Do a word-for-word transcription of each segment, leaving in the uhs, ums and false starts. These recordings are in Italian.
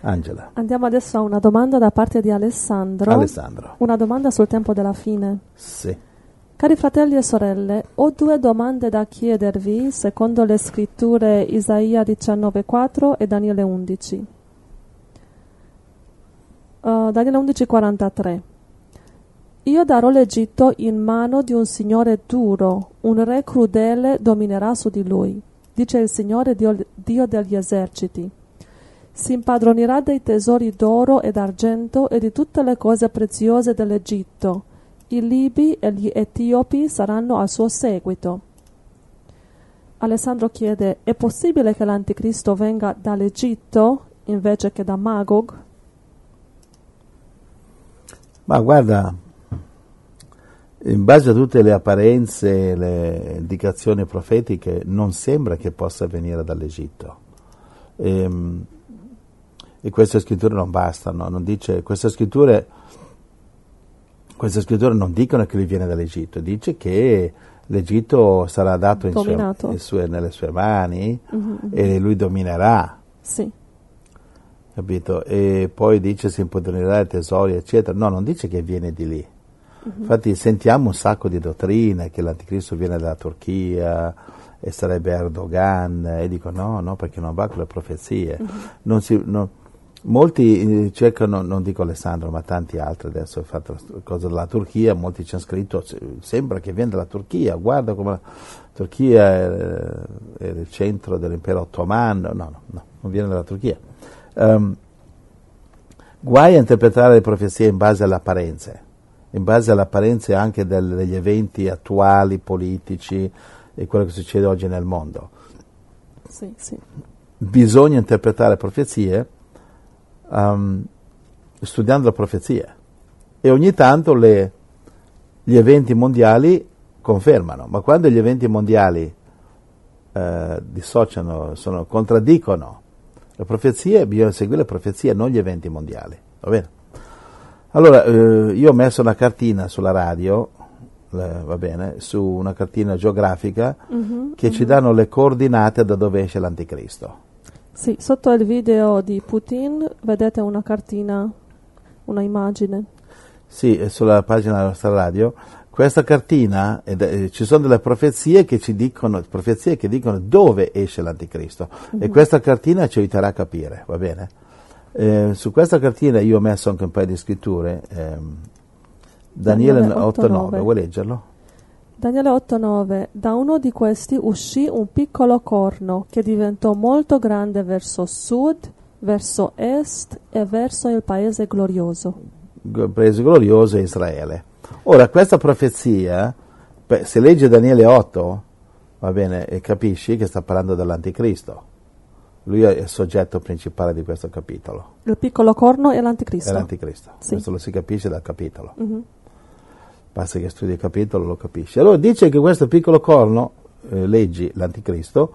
Angela. Andiamo adesso a una domanda da parte di Alessandro. Alessandro. Una domanda sul tempo della fine. Sì. Cari fratelli e sorelle, ho due domande da chiedervi secondo le scritture Isaia diciannove quattro e Daniele undici. Uh, Daniele undici quarantatré. Io darò l'Egitto in mano di un signore duro, un re crudele dominerà su di lui, dice il Signore Dio, Dio degli eserciti. Si impadronirà dei tesori d'oro e d'argento e di tutte le cose preziose dell'Egitto. I Libi e gli Etiopi saranno al suo seguito. Alessandro chiede, è possibile che l'Anticristo venga dall'Egitto invece che da Magog? Ma guarda, in base a tutte le apparenze, le indicazioni profetiche, non sembra che possa venire dall'Egitto. E, e queste scritture non bastano, non dice, queste scritture, queste scritture non dicono che lui viene dall'Egitto, dice che l'Egitto sarà dato in sue, in sue, nelle sue mani mm-hmm. e lui dominerà. Sì. Capito? E poi dice si impadronerà i tesori, eccetera. No, non dice che viene di lì. Uh-huh. Infatti sentiamo un sacco di dottrine che l'Anticristo viene dalla Turchia e sarebbe Erdogan, e dico no, no, perché non va con le profezie. Uh-huh. Non si, no, molti cercano, non dico Alessandro, ma tanti altri adesso, ho fatto la cosa della Turchia, molti ci hanno scritto, sembra che viene dalla Turchia, guarda come la Turchia è, è il centro dell'impero ottomano. No, no, no, non viene dalla Turchia. Um, guai a interpretare le profezie in base alle apparenze, in base alle apparenze anche del, degli eventi attuali, politici e quello che succede oggi nel mondo. Sì, sì. Bisogna interpretare profezie um, studiando le profezie e ogni tanto le, gli eventi mondiali confermano, ma quando gli eventi mondiali eh, dissociano, sono, contraddicono le profezie, bisogna seguire le profezie, non gli eventi mondiali, va bene? Allora, eh, io ho messo una cartina sulla radio, eh, va bene, su una cartina geografica uh-huh, che uh-huh. ci danno le coordinate da dove esce l'Anticristo. Sì, sotto il video di Putin vedete una cartina, una immagine. Sì, è sulla pagina della nostra radio. Questa cartina, eh, ci sono delle profezie che ci dicono, profezie che dicono dove esce l'Anticristo uh-huh. e questa cartina ci aiuterà a capire, va bene? Eh, su questa cartina io ho messo anche un paio di scritture, ehm, Daniele otto nove, vuoi leggerlo? Daniele otto nove, da uno di questi uscì un piccolo corno che diventò molto grande verso sud, verso est e verso il paese glorioso. Il paese glorioso è Israele. Ora, questa profezia, beh, se leggi Daniele otto, va bene, e capisci che sta parlando dell'Anticristo. Lui è il soggetto principale di questo capitolo. Il piccolo corno è l'Anticristo. È l'Anticristo. Sì. Questo lo si capisce dal capitolo. Uh-huh. Basta che studi il capitolo, lo capisci. Allora dice che questo piccolo corno, eh, leggi l'Anticristo,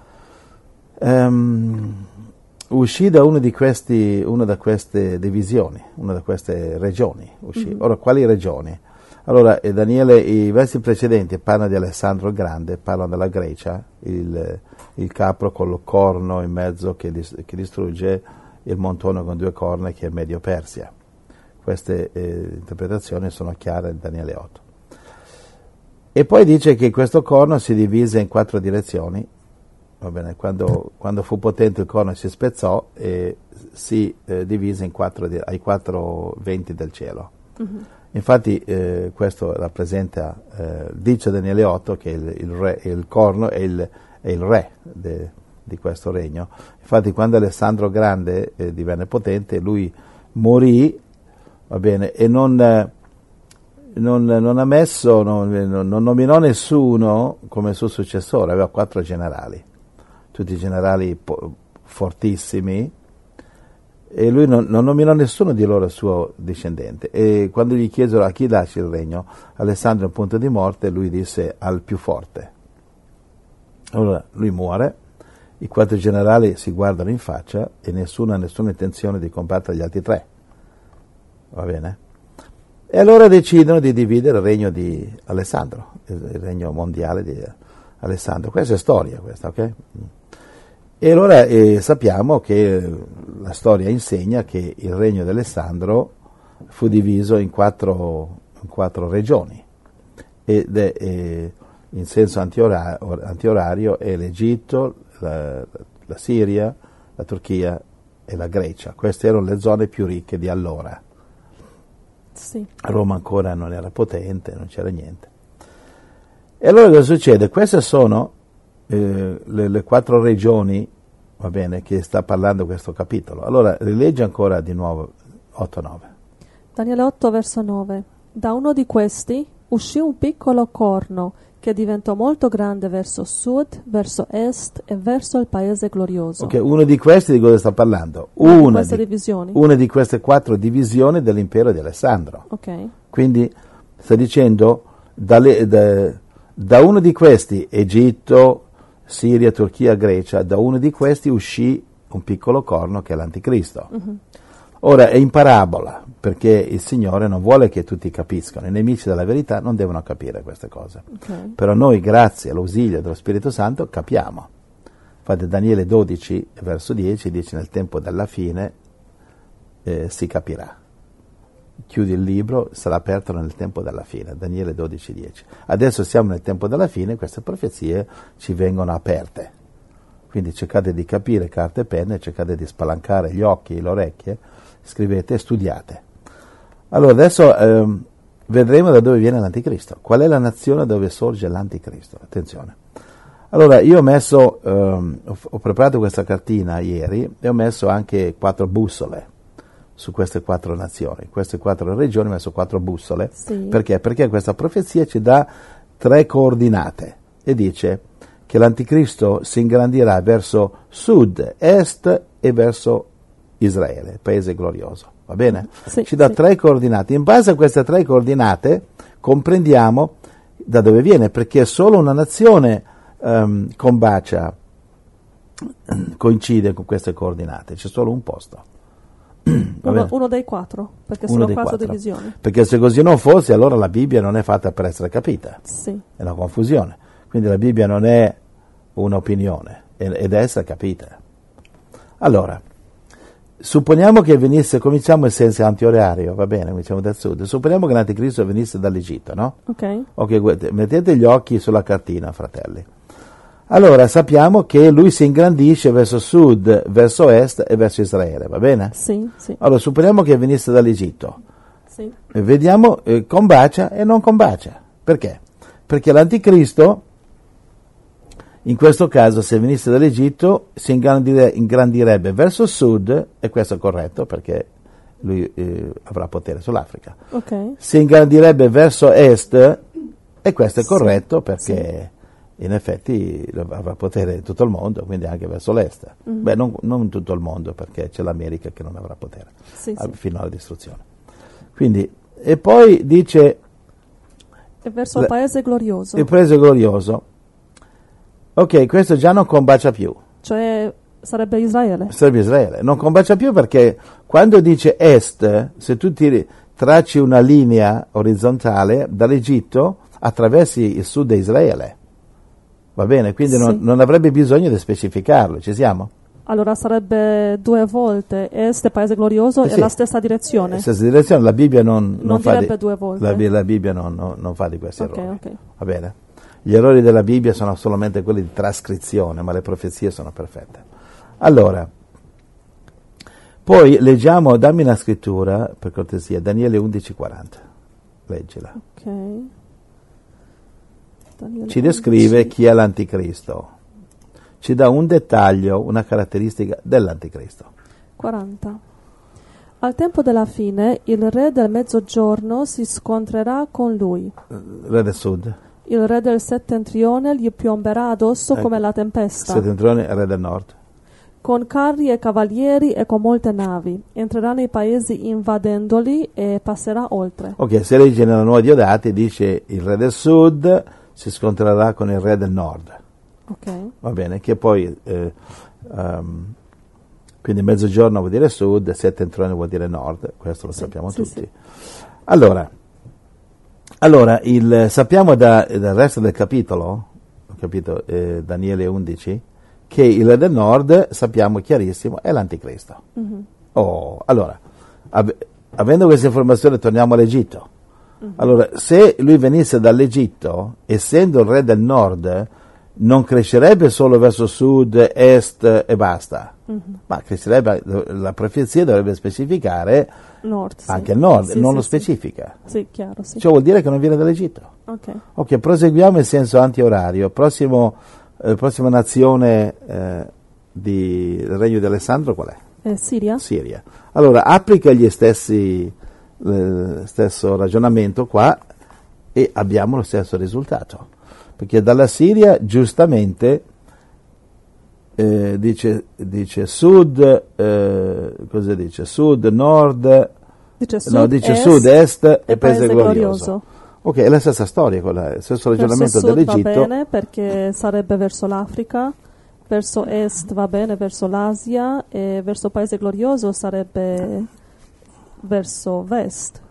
um, uscì da uno di questi, una da queste divisioni, una da queste regioni. Uscì. Mm-hmm. Ora, quali regioni? Allora, eh, Daniele, i versi precedenti parlano di Alessandro il Grande, parlano della Grecia, il, il capro con il corno in mezzo che, dis, che distrugge il montone con due corna che è Medio Persia. Queste eh, interpretazioni sono chiare in Daniele otto. E poi dice che questo corno si divise in quattro direzioni. Va bene, quando, quando fu potente il corno si spezzò e si eh, divise in quattro, ai quattro venti del cielo. Uh-huh. Infatti eh, questo rappresenta, eh, dice Daniele otto che il, il, re, il corno è il, è il re de, di questo regno. Infatti quando Alessandro Grande eh, divenne potente, lui morì, va bene, e non, eh, non, non ha messo, non, non nominò nessuno come suo successore, aveva quattro generali. Tutti i generali po- fortissimi, e lui non, non nominò nessuno di loro suo discendente. E quando gli chiesero a chi lasci il regno, Alessandro in punto di morte, lui disse al più forte. Allora lui muore, i quattro generali si guardano in faccia e nessuno ha nessuna intenzione di combattere gli altri tre. Va bene? E allora decidono di dividere il regno di Alessandro, il regno mondiale di Alessandro. Questa è storia, questa, ok? E allora eh, sappiamo che la storia insegna che il regno di Alessandro fu diviso in quattro, in quattro regioni, ed è, eh, in senso antiora- antiorario è l'Egitto, la, la Siria, la Turchia e la Grecia. Queste erano le zone più ricche di allora. Sì. Roma ancora non era potente, non c'era niente. E allora cosa succede? Queste sono eh, le, le quattro regioni, va bene, che sta parlando questo capitolo. Allora rilegge ancora di nuovo otto nove. Daniele otto, verso nove. Da uno di questi uscì un piccolo corno che diventò molto grande verso sud, verso est e verso il paese glorioso. Ok, uno di questi di cosa sta parlando? Una di Una queste di, divisioni. una di queste quattro divisioni dell'impero di Alessandro. Ok. Quindi sta dicendo dalle, da, da uno di questi, Egitto, Siria, Turchia, Grecia, da uno di questi uscì un piccolo corno che è l'Anticristo. Uh-huh. Ora è in parabola, perché il Signore non vuole che tutti capiscano, i nemici della verità non devono capire queste cose. Okay. Però noi, grazie all'ausilio dello Spirito Santo, capiamo. Infatti Daniele dodici, verso dieci, dice nel tempo della fine eh, si capirà. Chiudi il libro, sarà aperto nel tempo della fine, Daniele dodici dieci. Adesso siamo nel tempo della fine, queste profezie ci vengono aperte. Quindi cercate di capire, carta e penne, cercate di spalancare gli occhi e le orecchie, scrivete e studiate. Allora adesso ehm, vedremo da dove viene l'Anticristo. Qual è la nazione dove sorge l'Anticristo? Attenzione. Allora io ho messo, ehm, ho, ho preparato questa cartina ieri e ho messo anche quattro bussole su queste quattro nazioni, queste quattro regioni, ho messo quattro bussole. Sì. Perché? Perché questa profezia ci dà tre coordinate e dice che l'Anticristo si ingrandirà verso sud, est e verso Israele, il paese glorioso, va bene? Sì, ci dà sì. tre coordinate. In base a queste tre coordinate comprendiamo da dove viene, perché solo una nazione um, combacia, coincide con queste coordinate, c'è solo un posto. Uno, uno dei quattro, perché Uno sono dei quattro, quattro divisioni. Perché se così non fosse, allora la Bibbia non è fatta per essere capita, sì. È una confusione. Quindi la Bibbia non è un'opinione, ed è essere capita. Allora, supponiamo che venisse, cominciamo il senso antiorario, va bene, cominciamo dal sud, supponiamo che l'Anticristo venisse dall'Egitto, no? Ok. Ok, guardate, mettete gli occhi sulla cartina, fratelli. Allora, sappiamo che lui si ingrandisce verso sud, verso est e verso Israele, va bene? Sì, sì. Allora, supponiamo che venisse dall'Egitto. Sì. E vediamo, eh, combacia e non combacia. Perché? Perché l'Anticristo, in questo caso, se venisse dall'Egitto, si ingrandire, ingrandirebbe verso sud, e questo è corretto, perché lui eh, avrà potere sull'Africa. Okay. Si ingrandirebbe verso est, e questo è corretto, sì, perché sì, in effetti avrà potere in tutto il mondo, quindi anche verso l'est. Mm-hmm. Beh, non, non in tutto il mondo, perché c'è l'America che non avrà potere, sì, a, sì. fino alla distruzione. Quindi, e poi dice... E verso il paese glorioso. Il paese glorioso. Ok, questo già non combacia più. Cioè sarebbe Israele. Sarebbe Israele. Non combacia più perché quando dice est, se tu ti tracci una linea orizzontale dall'Egitto, attraversi il sud di Israele. Va bene? Quindi sì, non, non avrebbe bisogno di specificarlo. Ci siamo? Allora sarebbe due volte est e paese glorioso eh e sì, la stessa direzione. La stessa direzione. La Bibbia non, non, non fa direbbe di, due volte. La, la Bibbia non, non, non fa di questi okay, errori. Okay. Va bene? Gli errori della Bibbia sono solamente quelli di trascrizione, ma le profezie sono perfette. Allora, poi leggiamo, dammi una scrittura, per cortesia, Daniele undici quaranta. Leggila. Ok. Daniele Ci descrive undici chi è l'Anticristo. Ci dà un dettaglio, una caratteristica dell'Anticristo. quaranta. Al tempo della fine, il re del mezzogiorno si scontrerà con lui. Re del sud. Il re del settentrione gli piomberà addosso ecco, come la tempesta. Settentrione e re del nord. Con carri e cavalieri e con molte navi. Entrerà nei paesi invadendoli e passerà oltre. Ok, se leggi nella Nuova Diodati dice il re del sud si scontrerà con il re del nord. Ok. Va bene, che poi... Eh, um, quindi mezzogiorno vuol dire sud, settentrione vuol dire nord, questo lo sì, sappiamo sì, tutti. Sì. Allora, allora il, sappiamo da, dal resto del capitolo, capito, eh, Daniele undici, che il re del nord, sappiamo chiarissimo, è l'anticristo. Mm-hmm. Oh, allora, av- avendo questa informazione torniamo all'Egitto. Mm-hmm. Allora, se lui venisse dall'Egitto, essendo il re del nord, non crescerebbe solo verso sud, est e basta, mm-hmm. ma crescerebbe, la profezia dovrebbe specificare nord, sì. anche il nord, sì, non sì, lo sì. specifica. Sì, chiaro, sì. Ciò vuol dire che non viene dall'Egitto. Ok. Ok, proseguiamo in senso antiorario. Prossimo, eh, prossima nazione eh, di, del regno di Alessandro qual è? Eh, Siria? Siria. Allora, applica gli stessi, lo stesso ragionamento qua e abbiamo lo stesso risultato. Perché dalla Siria, giustamente, eh, dice, dice sud, eh, cosa dice? Sud, nord, dice sud, no, dice est, sud, est e, e paese paese glorioso. glorioso. Ok, è la stessa storia, quella, il stesso ragionamento verso sud dell'Egitto. va bene perché sarebbe verso l'Africa, verso est va bene verso l'Asia e verso paese glorioso sarebbe verso vest.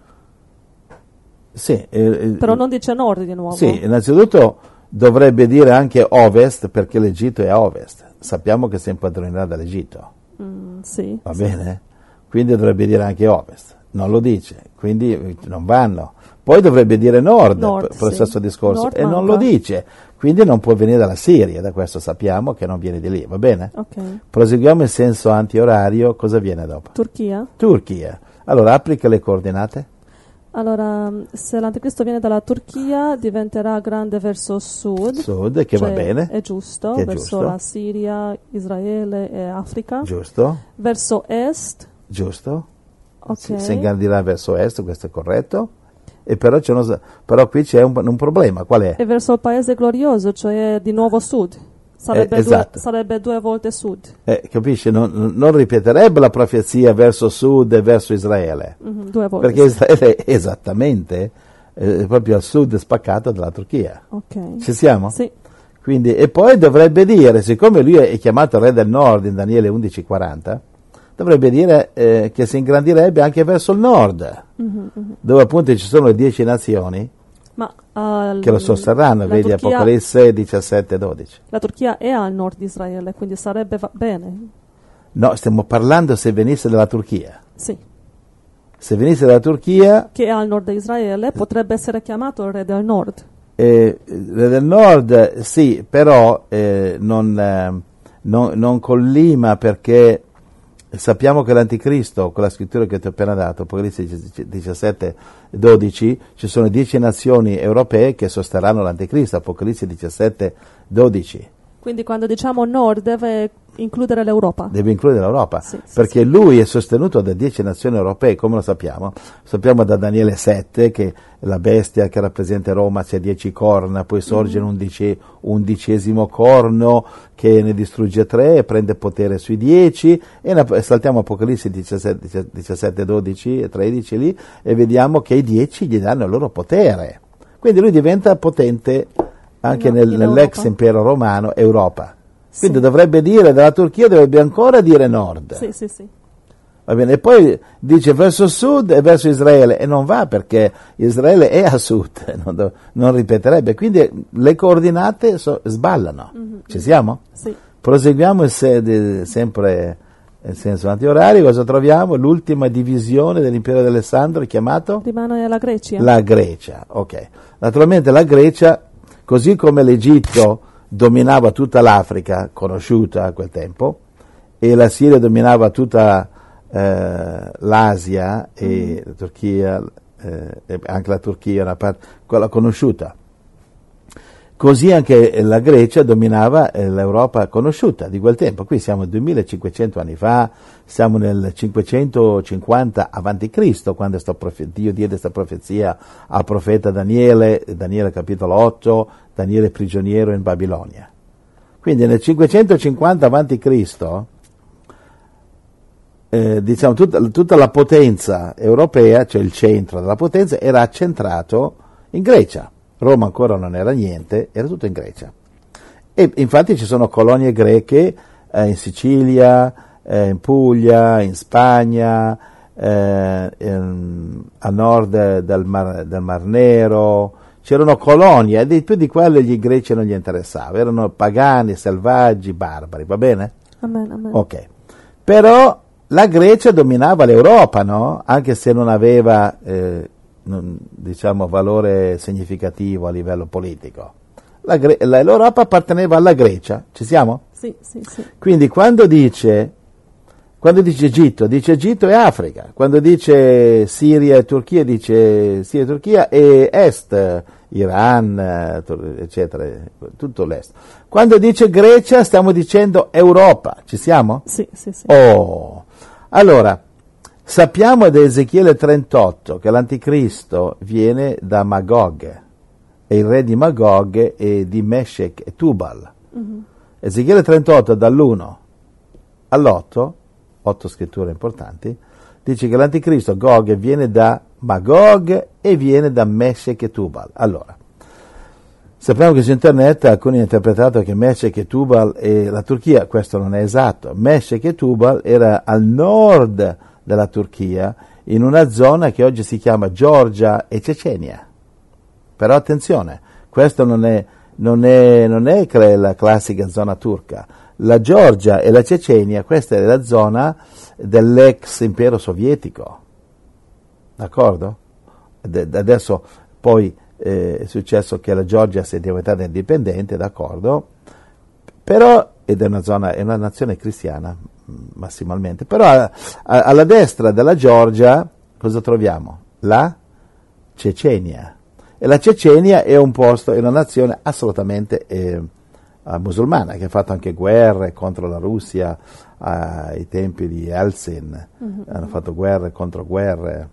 Sì, eh, Però non dice nord di nuovo. Sì, innanzitutto dovrebbe dire anche ovest perché l'Egitto è a ovest. Sappiamo che si impadronerà dall'Egitto. Mm, sì. Va sì. bene? Quindi dovrebbe dire anche ovest. Non lo dice, quindi non vanno. Poi dovrebbe dire nord, Nord, per lo sì. stesso discorso, Nord e non manca. lo dice. Quindi non può venire dalla Siria, da questo sappiamo che non viene di lì, va bene? Ok. Proseguiamo in senso antiorario, cosa viene dopo? Turchia? Turchia. Allora applica le coordinate. Allora, se l'anticristo viene dalla Turchia, diventerà grande verso sud. Sud, che cioè va bene. È giusto, Che è verso giusto. la Siria, Israele e Africa. Giusto, Verso est, giusto. ok. Si, si ingrandirà verso est, questo è corretto. E però, c'è uno, però qui c'è un, un problema, qual è? E verso il paese glorioso, cioè di nuovo sud. Sarebbe, Eh, esatto. due, sarebbe due volte sud. Eh, capisci? Non, non ripeterebbe la profezia verso sud e verso Israele. Mhm, due volte. Perché sì. Israele è esattamente eh, proprio al sud spaccato dalla Turchia. Ok. Ci siamo? Sì. Quindi, e poi dovrebbe dire, siccome lui è chiamato re del nord in Daniele undici quaranta, dovrebbe dire eh, che si ingrandirebbe anche verso il nord, Mm-hmm, mm-hmm. dove appunto ci sono le dieci nazioni Ma uh, che lo sosterranno, la vedi Turchia, Apocalisse diciassette dodici. la Turchia è al nord di Israele, quindi sarebbe va- bene. No, stiamo parlando se venisse dalla Turchia. Sì. Se venisse dalla Turchia, Che è al nord di Israele, potrebbe essere chiamato il re del nord. eh, re del nord sì, però eh, non, eh, non, non collima perché sappiamo che l'anticristo, con la scrittura che ti ho appena dato, Apocalisse diciassette dodici, ci sono dieci nazioni europee che sosterranno l'anticristo, Apocalisse diciassette dodici. Quindi quando diciamo nord deve includere l'Europa. Deve includere l'Europa, Sì, sì, perché sì. lui è sostenuto da dieci nazioni europee, come lo sappiamo? Sappiamo da Daniele sette che la bestia che rappresenta Roma c'è dieci corna, poi sorge Mm. un undici, undicesimo corno che ne distrugge tre e prende potere sui dieci, e na- saltiamo Apocalisse diciassette, diciassette, dodici e tredici lì e vediamo che i dieci gli danno il loro potere. Quindi lui diventa potente anche In- nel- in nell'ex Europa. impero romano, Europa. Quindi Sì. dovrebbe dire, dalla Turchia dovrebbe ancora dire nord. Sì, sì, sì. Va bene, e poi dice verso sud e verso Israele, e non va perché Israele è a sud, non, do- non ripeterebbe, quindi le coordinate so- sballano. Mm-hmm. Ci siamo? Sì. Proseguiamo il se- de- sempre in senso antiorario, cosa troviamo? L'ultima divisione dell'impero di Alessandro è chiamato? Rimane la Grecia. La Grecia, ok. Naturalmente la Grecia, così come l'Egitto dominava tutta l'Africa, conosciuta a quel tempo, e la Siria dominava tutta eh, l'Asia e la Turchia, eh, e anche la Turchia, una parte, quella conosciuta. Così anche la Grecia dominava eh, l'Europa conosciuta di quel tempo. Qui siamo duemilacinquecento anni fa, siamo nel cinquecentocinquanta avanti Cristo, quando sta profe- Dio diede questa profezia al profeta Daniele, Daniele capitolo otto, Daniele prigioniero in Babilonia. Quindi nel cinquecentocinquanta avanti Cristo, eh, diciamo, tutta, tutta la potenza europea, cioè il centro della potenza, era accentrato in Grecia. Roma ancora non era niente, era tutto in Grecia. E infatti ci sono colonie greche eh, in Sicilia, eh, in Puglia, in Spagna, eh, in, a nord del Mar, del Mar Nero, c'erano colonie, e di più di quello gli greci non gli interessava, erano pagani, selvaggi, barbari, va bene? Amen, amen. Ok. Però la Grecia dominava l'Europa, no? Anche se non aveva, eh, non, diciamo, valore significativo a livello politico. La Gre- la, L'Europa apparteneva alla Grecia, ci siamo? Sì, sì, sì. Quindi quando dice, quando dice Egitto, dice Egitto e Africa. Quando dice Siria e Turchia, dice Siria e Turchia e Est, Iran, eccetera, tutto l'Est. Quando dice Grecia stiamo dicendo Europa, ci siamo? Sì, sì, sì. Oh, allora, sappiamo da Ezechiele trentotto che l'anticristo viene da Magog, e il re di Magog è di Meshech e Tubal. Mm-hmm. Ezechiele trentotto dall'uno all'otto, otto scritture importanti, dice che l'anticristo Gog viene da Magog e viene da Meshech e Tubal. Allora, sappiamo che su internet alcuni hanno interpretato che Meshech e Tubal è la Turchia, questo non è esatto. Meshech e Tubal era al nord della Turchia, in una zona che oggi si chiama Georgia e Cecenia. Però attenzione, questo non è, non è, non è la classica zona turca. La Georgia e la Cecenia, questa è la zona dell'ex impero sovietico. D'accordo? Adesso poi eh, è successo che la Georgia si è diventata indipendente, d'accordo? Però, ed è una zona, è una nazione cristiana, massimalmente. Però a, a, alla destra della Georgia cosa troviamo? La Cecenia. E la Cecenia è un posto, è una nazione assolutamente eh, musulmana, che ha fatto anche guerre contro la Russia ai tempi di Yeltsin, mm-hmm. hanno fatto guerre contro guerre,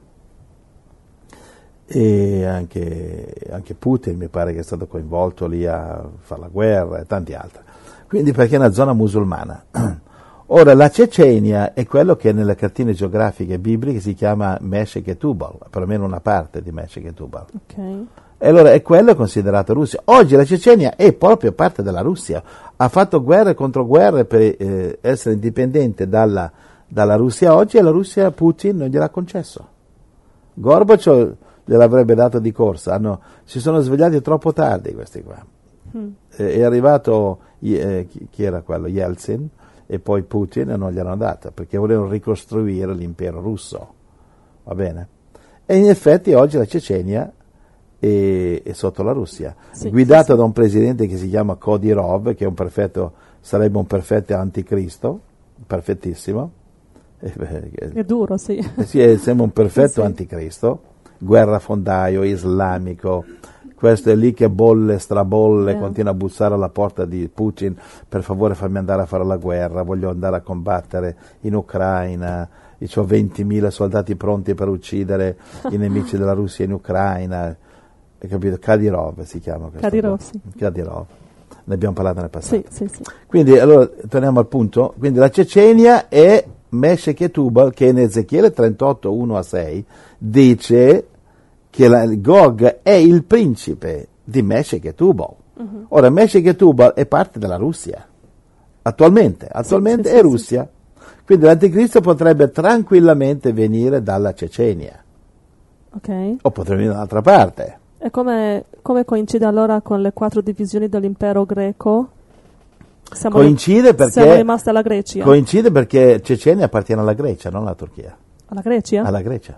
e anche, anche Putin mi pare che è stato coinvolto lì a fare la guerra e tanti altri. Quindi perché è una zona musulmana. Ora la Cecenia è quello che nelle cartine geografiche bibliche si chiama Meshech e Tubal, perlomeno una parte di Meshech e Tubal. Okay. E allora è quello considerato Russia. Oggi la Cecenia è proprio parte della Russia, ha fatto guerre contro guerre per eh, essere indipendente dalla, dalla Russia oggi, e la Russia Putin non gliel'ha concesso. Gorbaciov gliel'avrebbe dato di corsa, hanno, si sono svegliati troppo tardi questi qua. Mm. Eh, è arrivato, eh, chi, chi era quello? Yeltsin, e poi Putin, e non gliel'hanno data, perché volevano ricostruire l'impero russo, va bene? E in effetti oggi la Cecenia è, è sotto la Russia, sì, guidato sì, da un presidente che si chiama Kadyrov, che è un perfetto, sarebbe un perfetto anticristo, perfettissimo. È duro, sì. Sì, sembra un perfetto sì, anticristo, guerrafondaio islamico. Questo è lì che bolle, strabolle, yeah. continua a bussare alla porta di Putin, per favore fammi andare a fare la guerra, voglio andare a combattere in Ucraina, io ho ventimila soldati pronti per uccidere i nemici della Russia in Ucraina, hai capito? Kadyrov si chiama questo. Kadyrov, sì. Kadyrov, ne abbiamo parlato nel passato. Sì, sì, sì. Quindi, allora, torniamo al punto, quindi la Cecenia è Meshech e Tubal, che in Ezechiele trentotto, uno a sei, dice che la, Gog è il principe di Meshech e Tubal. Uh-huh. Ora, Meshech e Tubal è parte della Russia, attualmente, attualmente sì, è sì, Russia. Sì. Quindi l'anticristo potrebbe tranquillamente venire dalla Cecenia. Okay. O potrebbe venire da un'altra parte. E come, come coincide allora con le quattro divisioni dell'impero greco? Siamo coincide ri- perché siamo rimasti alla Grecia. Coincide perché Cecenia appartiene alla Grecia, non alla Turchia. Alla Grecia? Alla Grecia.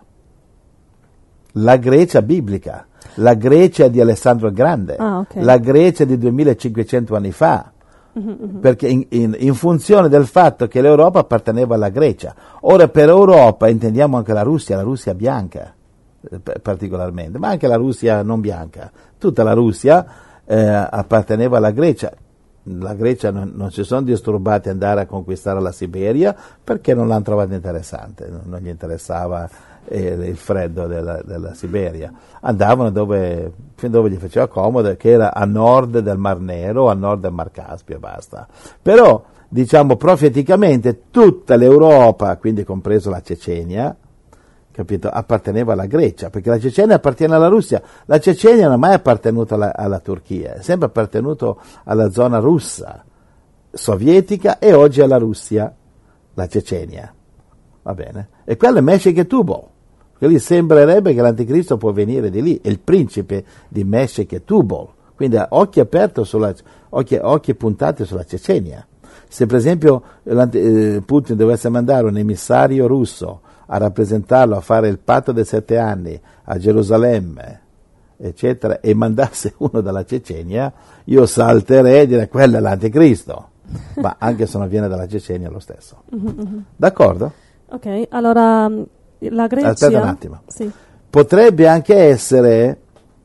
La Grecia biblica, la Grecia di Alessandro il Grande, ah, okay. la Grecia di duemilacinquecento anni fa, mm-hmm. perché in, in, in funzione del fatto che l'Europa apparteneva alla Grecia. Ora per Europa intendiamo anche la Russia, la Russia bianca eh, particolarmente, ma anche la Russia non bianca. Tutta la Russia eh, apparteneva alla Grecia. La Grecia non, non si sono disturbati ad andare a conquistare la Siberia perché non l'hanno trovata interessante, non, non gli interessava eh, il freddo della, della Siberia. Andavano dove, fin dove gli faceva comodo, che era a nord del Mar Nero, a nord del Mar Caspio e basta. Però, diciamo, profeticamente tutta l'Europa, quindi compreso la Cecenia, capito, apparteneva alla Grecia, perché la Cecenia appartiene alla Russia. La Cecenia non è mai appartenuta alla, alla Turchia, è sempre appartenuto alla zona russa, sovietica, e oggi alla Russia, la Cecenia. Va bene? E quello è Meshech e Tubal. Perché lì sembrerebbe che l'anticristo può venire di lì, è il principe di Meshech e Tubal, quindi ha occhi aperti, sulla, occhi, occhi puntati sulla Cecenia. Se per esempio eh, Putin dovesse mandare un emissario russo a rappresentarlo, a fare il patto dei sette anni a Gerusalemme, eccetera, e mandasse uno dalla Cecenia, io salterei e direi quello è l'anticristo, ma anche se non viene dalla Cecenia lo stesso. Mm-hmm. D'accordo? Ok, allora la Grecia... Aspetta un attimo. Sì. Potrebbe anche essere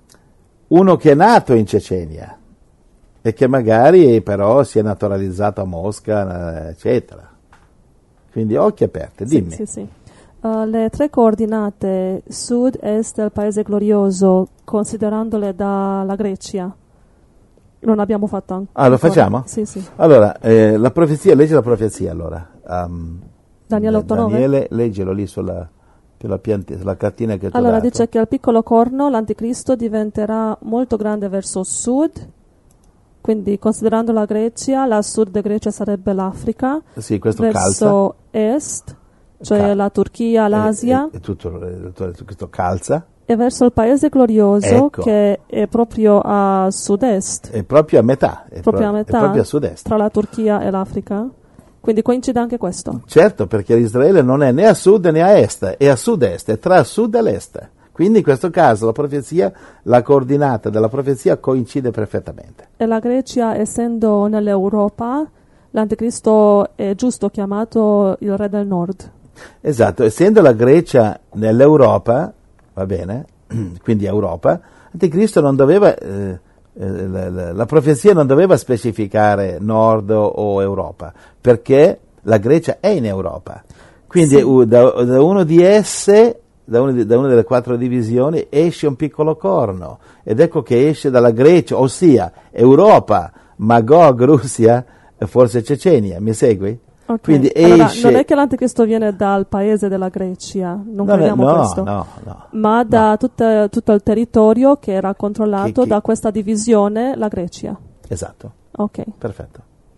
uno che è nato in Cecenia e che magari però si è naturalizzato a Mosca, eccetera. Quindi occhi aperti, dimmi. Sì, sì, sì. Uh, le tre coordinate sud-est del paese glorioso, considerandole dalla Grecia, non abbiamo fatto ancora. Ah, lo facciamo? Sì, sì. Allora, eh, la profezia, leggi la profezia allora. Um, Daniele otto nove? Daniele, leggilo lì sulla, sulla, pianta, sulla cartina che tu hai Allora, dato. dice che al piccolo corno l'anticristo diventerà molto grande verso sud, quindi considerando la Grecia, la sud di Grecia sarebbe l'Africa, sì, questo verso calza. est, cioè Cal- la Turchia, l'Asia, e, e, e tutto, tutto questo calza. e verso il paese glorioso, Ecco. che è proprio a sud-est, È proprio a metà, è proprio pro- a metà, è proprio a sud-est. tra la Turchia e l'Africa. Quindi coincide anche questo. Certo, perché Israele non è né a sud né a est, è a sud-est, è tra sud e l'est. Quindi in questo caso la profezia, la coordinata della profezia coincide perfettamente. E la Grecia, essendo nell'Europa, l'anticristo è giusto chiamato il re del nord. Esatto, essendo la Grecia nell'Europa, va bene, quindi Europa, l'anticristo non doveva, eh, eh, la, la, la profezia non doveva specificare nord o Europa, perché la Grecia è in Europa. Quindi Sì. uh, da, da uno di esse, da, uno di, da una delle quattro divisioni, esce un piccolo corno, ed ecco che esce dalla Grecia, ossia Europa, Magog, Russia, e forse Cecenia, mi segui? Okay. Quindi allora, esce... non è che l'anticristo viene dal paese della Grecia, non No, crediamo no, questo, no, no, ma da no. tutta- tutto il territorio che era controllato Chi- chi- da questa divisione, la Grecia. Esatto, Ok. perfetto.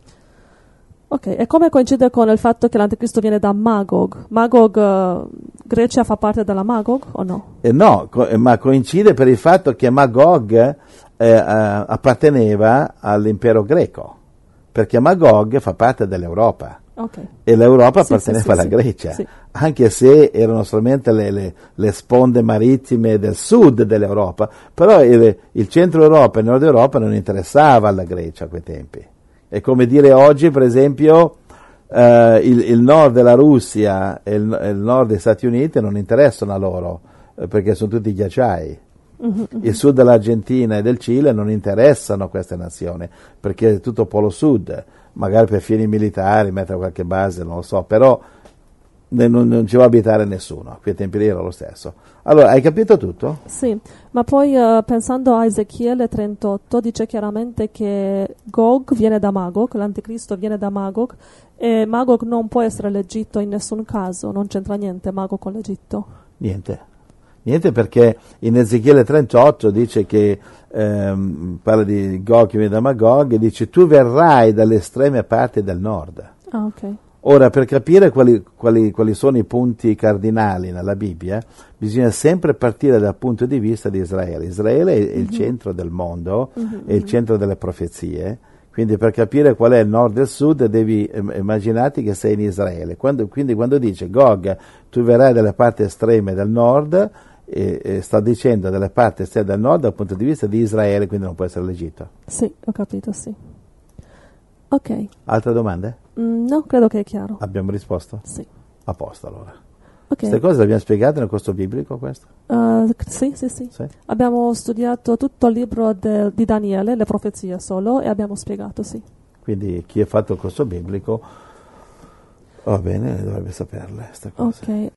Ok, e come coincide con il fatto che l'anticristo viene da Magog? Magog, eh, Grecia fa parte della Magog o no? Eh, no, co- eh, ma coincide per il fatto che Magog eh, eh, apparteneva all'impero greco, perché Magog fa parte dell'Europa. Ok. E l'Europa Sì, apparteneva sì, sì, alla sì. Grecia, Sì. anche se erano solamente le, le- le sponde marittime del sud dell'Europa, però il, il centro Europa e il nord Europa non interessava alla Grecia a quei tempi. È come dire oggi, per esempio, eh, il, il nord della Russia e il, il nord degli Stati Uniti non interessano a loro, eh, perché sono tutti ghiacciai. Il sud dell'Argentina e del Cile non interessano queste nazioni, perché è tutto polo sud, magari per fini militari, mettere qualche base, non lo so, però ne- non, non ci va a abitare nessuno, a quei tempi lì era lo stesso. Allora, hai capito tutto? Sì, ma poi eh, pensando a Ezechiele trentotto dice chiaramente che Gog viene da Magog, l'anticristo viene da Magog, e Magog non può essere l'Egitto in nessun caso, non c'entra niente Magog con l'Egitto. Niente. Niente, perché in Ezechiele trentotto dice che, ehm, parla di Gog che viene da Magog, e dice tu verrai dalle estreme parti del nord. Ah, ok. Ora, per capire quali, quali, quali sono i punti cardinali nella Bibbia, bisogna sempre partire dal punto di vista di Israele. Israele è il centro del mondo, è il centro delle profezie, quindi per capire qual è il nord e il sud devi eh, immaginarti che sei in Israele. Quando, quindi quando dice Gog, tu verrai dalle parti estreme del nord, e, e sta dicendo dalle parti estreme del nord dal punto di vista di Israele, quindi non può essere l'Egitto. Sì, ho capito, sì. Ok. Altre domande? Mm, no, credo che è chiaro. Abbiamo risposto? Sì. A posto allora. Ok. Queste cose le abbiamo spiegate nel corso biblico, questo? Uh, sì, sì, sì, Sì. Abbiamo studiato tutto il libro del- di Daniele, le profezie solo, e abbiamo spiegato, sì. Quindi chi ha fatto il corso biblico, va bene, dovrebbe saperle queste cose. Ok.